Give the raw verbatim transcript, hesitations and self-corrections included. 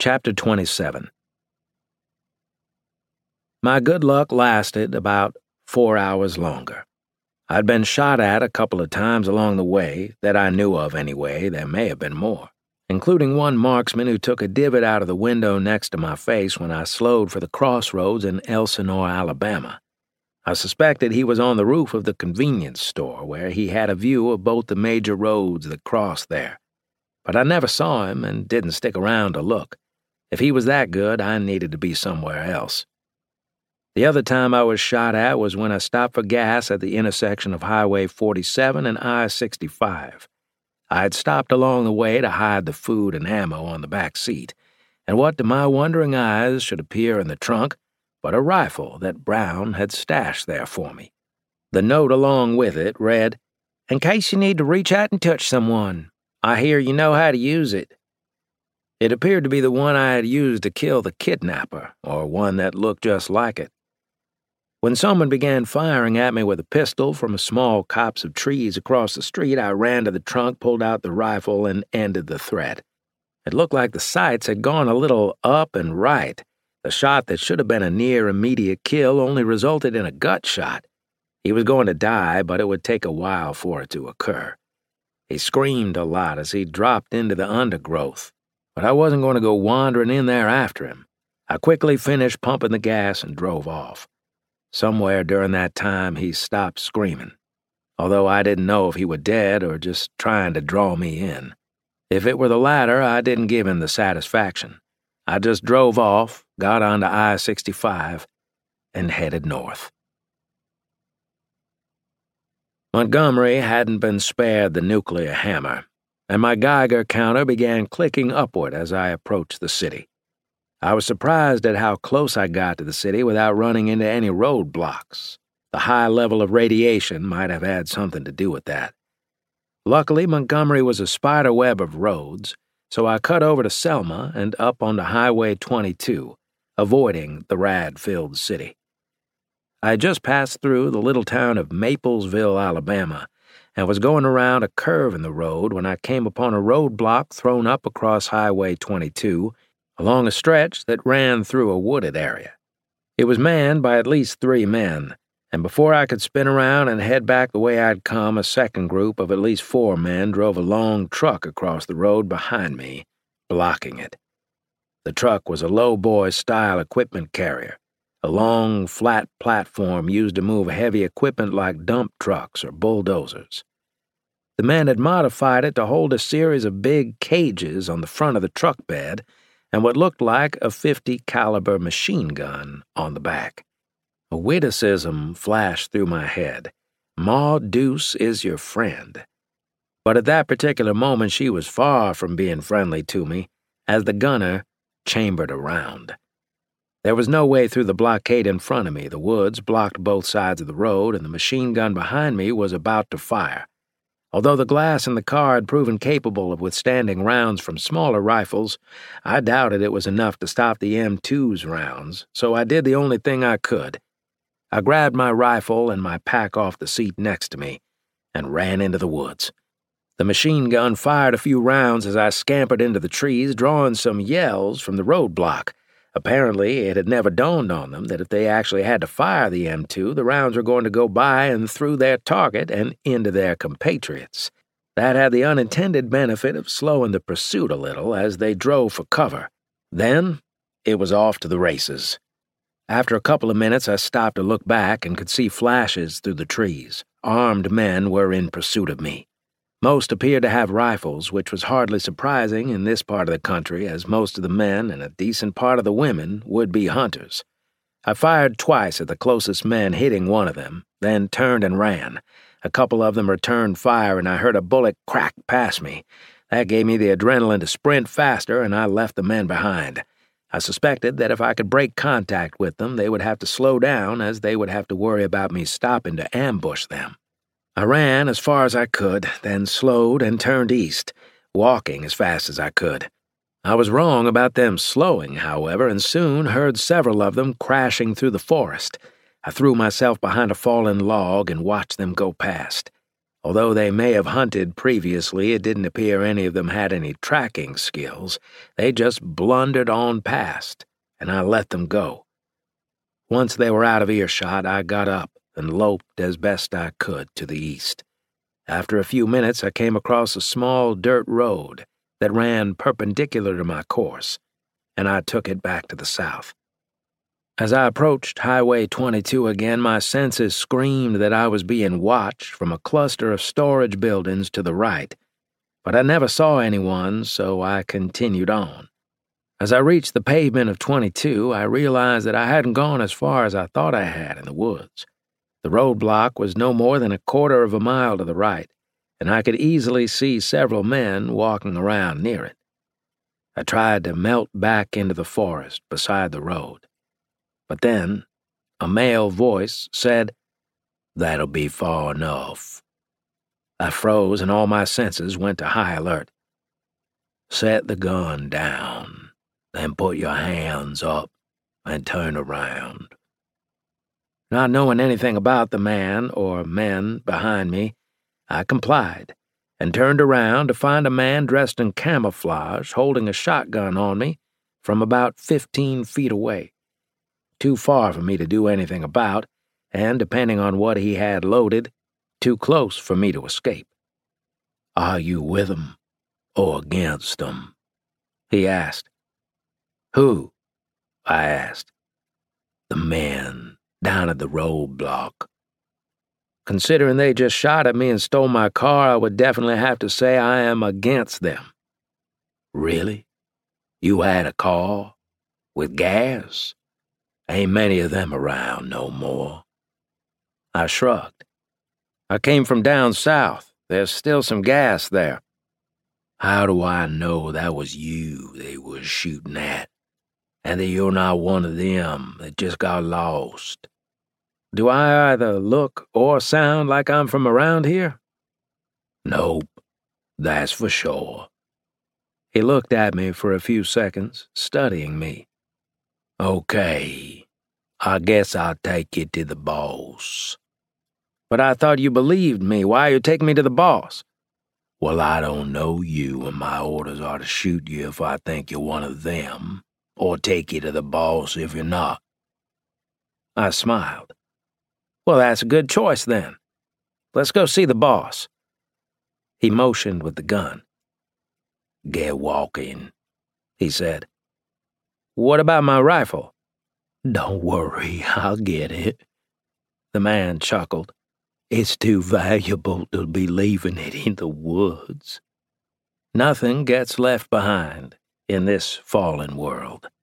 Chapter twenty-seven. My good luck lasted about four hours longer. I'd been shot at a couple of times along the way, that I knew of anyway. There may have been more, including one marksman who took a divot out of the window next to my face when I slowed for the crossroads in Elsinore, Alabama. I suspected he was on the roof of the convenience store, where he had a view of both the major roads that crossed there. But I never saw him and didn't stick around to look. If he was that good, I needed to be somewhere else. The other time I was shot at was when I stopped for gas at the intersection of Highway forty-seven and I sixty-five. I had stopped along the way to hide the food and ammo on the back seat, and what to my wondering eyes should appear in the trunk but a rifle that Brown had stashed there for me. The note along with it read, "In case you need to reach out and touch someone, I hear you know how to use it." It appeared to be the one I had used to kill the kidnapper, or one that looked just like it. When someone began firing at me with a pistol from a small copse of trees across the street, I ran to the trunk, pulled out the rifle, and ended the threat. It looked like the sights had gone a little up and right. The shot that should have been a near immediate kill only resulted in a gut shot. He was going to die, but it would take a while for it to occur. He screamed a lot as he dropped into the undergrowth, but I wasn't going to go wandering in there after him. I quickly finished pumping the gas and drove off. Somewhere during that time he stopped screaming, although I didn't know if he were dead or just trying to draw me in. If it were the latter, I didn't give him the satisfaction. I just drove off, got onto I sixty-five, and headed north. Montgomery hadn't been spared the nuclear hammer, and my Geiger counter began clicking upward as I approached the city. I was surprised at how close I got to the city without running into any roadblocks. The high level of radiation might have had something to do with that. Luckily, Montgomery was a spider web of roads, so I cut over to Selma and up onto Highway twenty-two, avoiding the rad-filled city. I had just passed through the little town of Maplesville, Alabama, and was going around a curve in the road when I came upon a roadblock thrown up across Highway twenty-two along a stretch that ran through a wooded area. It was manned by at least three men, and before I could spin around and head back the way I'd come, a second group of at least four men drove a long truck across the road behind me, blocking it. The truck was a lowboy-style equipment carrier, a long, flat platform used to move heavy equipment like dump trucks or bulldozers. The men had modified it to hold a series of big cages on the front of the truck bed and what looked like a fifty caliber machine gun on the back. A witticism flashed through my head. "Ma Deuce is your friend." But at that particular moment she was far from being friendly to me, as the gunner chambered around. There was no way through the blockade in front of me. The woods blocked both sides of the road, and the machine gun behind me was about to fire. Although the glass in the car had proven capable of withstanding rounds from smaller rifles, I doubted it was enough to stop the M two's rounds, so I did the only thing I could. I grabbed my rifle and my pack off the seat next to me and ran into the woods. The machine gun fired a few rounds as I scampered into the trees, drawing some yells from the roadblock. Apparently, it had never dawned on them that if they actually had to fire the M two, the rounds were going to go by and through their target and into their compatriots. That had the unintended benefit of slowing the pursuit a little as they drove for cover. Then, it was off to the races. After a couple of minutes, I stopped to look back and could see flashes through the trees. Armed men were in pursuit of me. Most appeared to have rifles, which was hardly surprising in this part of the country, as most of the men and a decent part of the women would be hunters. I fired twice at the closest men, hitting one of them, then turned and ran. A couple of them returned fire, and I heard a bullet crack past me. That gave me the adrenaline to sprint faster, and I left the men behind. I suspected that if I could break contact with them, they would have to slow down, as they would have to worry about me stopping to ambush them. I ran as far as I could, then slowed and turned east, walking as fast as I could. I was wrong about them slowing, however, and soon heard several of them crashing through the forest. I threw myself behind a fallen log and watched them go past. Although they may have hunted previously, it didn't appear any of them had any tracking skills. They just blundered on past, and I let them go. Once they were out of earshot, I got up and loped as best I could to the east. After a few minutes, I came across a small dirt road that ran perpendicular to my course, and I took it back to the south. As I approached Highway twenty-two again, my senses screamed that I was being watched from a cluster of storage buildings to the right, but I never saw anyone, so I continued on. As I reached the pavement of twenty-two, I realized that I hadn't gone as far as I thought I had in the woods. The roadblock was no more than a quarter of a mile to the right, and I could easily see several men walking around near it. I tried to melt back into the forest beside the road. But then, a male voice said, "That'll be far enough." I froze and all my senses went to high alert. "Set the gun down, then put your hands up and turn around." Not knowing anything about the man or men behind me, I complied and turned around to find a man dressed in camouflage holding a shotgun on me from about fifteen feet away. Too far for me to do anything about, and depending on what he had loaded, too close for me to escape. "Are you with him or against him?" he asked. "Who?" I asked. "The men down at the roadblock." Considering they just shot at me and stole my car, I would definitely have to say I am against them. "Really? You had a car? With gas? Ain't many of them around no more." I shrugged. "I came from down south. There's still some gas there." "How do I know that was you they was shooting at, and that you're not one of them that just got lost?" "Do I either look or sound like I'm from around here?" "Nope, that's for sure." He looked at me for a few seconds, studying me. "Okay, I guess I'll take you to the boss." "But I thought you believed me. Why you take me to the boss?" "Well, I don't know you, and my orders are to shoot you if I think you're one of them, or take you to the boss if you're not." I smiled. "Well, that's a good choice, then. Let's go see the boss." He motioned with the gun. "Get walking," he said. "What about my rifle?" "Don't worry, I'll get it." The man chuckled. "It's too valuable to be leaving it in the woods." Nothing gets left behind in this fallen world.